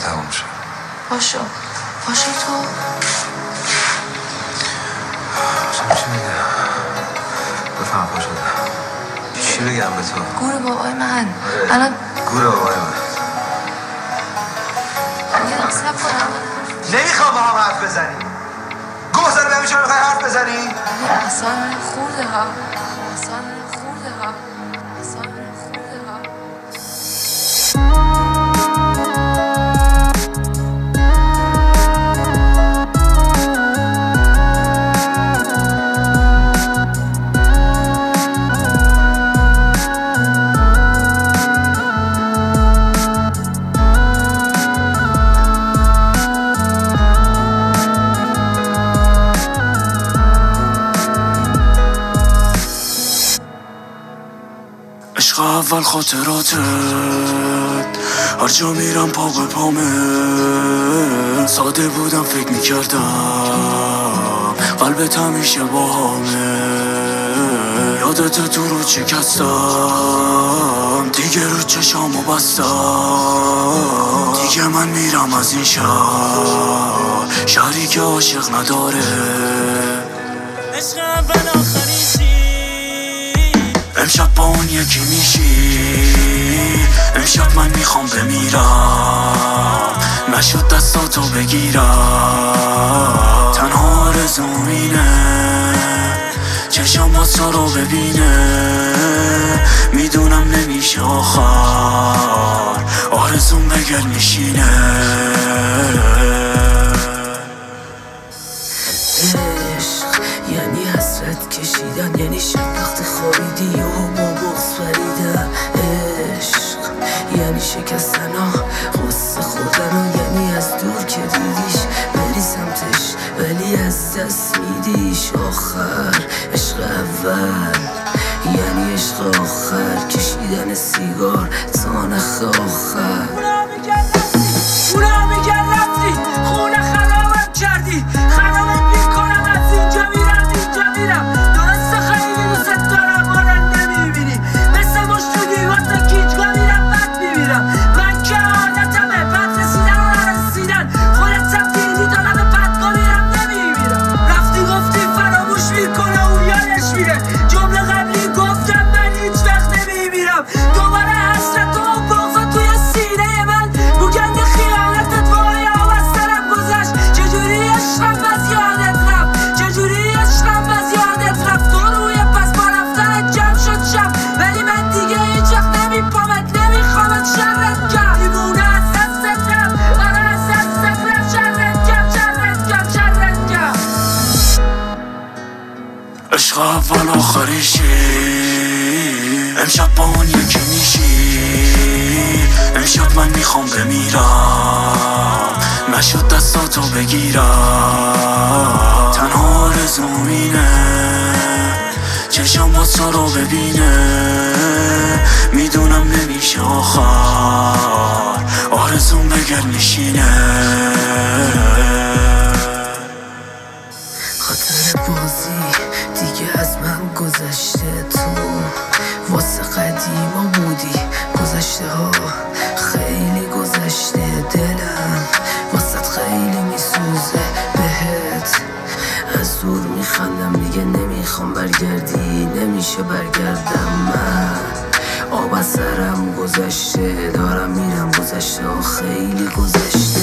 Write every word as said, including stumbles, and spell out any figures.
تموم شد. پاشو پاشو تو چی میگم؟ بفهم پاشو چی بگم به تو؟ گور بابای من الان گور بابای من یه نقصه کنم نمیخوام با هم حرف بزنی. گوزر به همیشه میخوای حرف بزنی؟ یه اصلا من خورده ها اصلا من خورده ها اصلا من خورده ها عشق اول خاطراتت هر جا میرم پا به پامه. ساده بودم فکر میکردم قلبت همیشه باهامه. یادت تو رو شکستم دیگه رو چشامو بستم. دیگه من میرم از این شهر شهری که عاشق نداره. عشق اول آخریشی امشب با اون یکی میشی. امشب من میخوام بمیرم نشد دستاتو بگیرم. تنها آرزوم اینه چشم با تو رو ببینه. میدونم نمیشه آخر آرزوم بگر میشینه. عشق یعنی حسرت کشیدن، یعنی شب وقتی خوابیدی و با بغض پریدن. عشق یعنی شکستن ها غصه خوردن و یعنی از دور که دیدیش بری سمتش ولی از دست میدیش. آخر عشق اول یعنی عشق آخر کشیدن سیگار تا نخ آخر. اونا میگن رفتی خونه خرابم کردی. خرابم میکنم از اینجا میرم اینجا میرم. درسته خیلی دوست دارم آره نمیبینی. مثل مش تو دیوار تا کیچگاه میرم بد میمیرم. من که عادتمه بد رسیدن و نرسیدن. خودتم دیدی دارم به بدگاه میرم نمیمیرم. رفتی گفتی فراموش میکنه اون یادش میره. جمله قبلی گفتم من هیچ وقت نمیمیرم. دوباره حسرت و بغضا توی سینه من بگند خیانتت وای آواز سرم گذشت. چجوری عشقم از یادت رفت چجوری عشقم از یادت رفت. تو روی پس با رفتنت جمع شد شب ولی من دیگه هیچ وقت نمیپامت نمیخوامت. شرت کرد دیوونه از دستت رفت آره از دستت رفت. شرت کرد شرت کرد شرت کرد. عشق اول آخریشی امشب با اون یکی میشی. امشب من میخوام بمیرم نشد دستاتو بگیرم. تنها آرزوم اینه چشم با تو رو ببینه. میدونم نمیشه آخر آرزوم بگر میشینه. خاطر بازی دیگه از من گذشته. تو واسه قدیما بودی گذشته ها خیلی گذشته. دلم واسه خیلی میسوزه بهت از دور میخندم. دیگه نمیخوام برگردی نمیشه برگردم. من آب از سرم گذشته دارم میرم گذشته ها خیلی گذشته.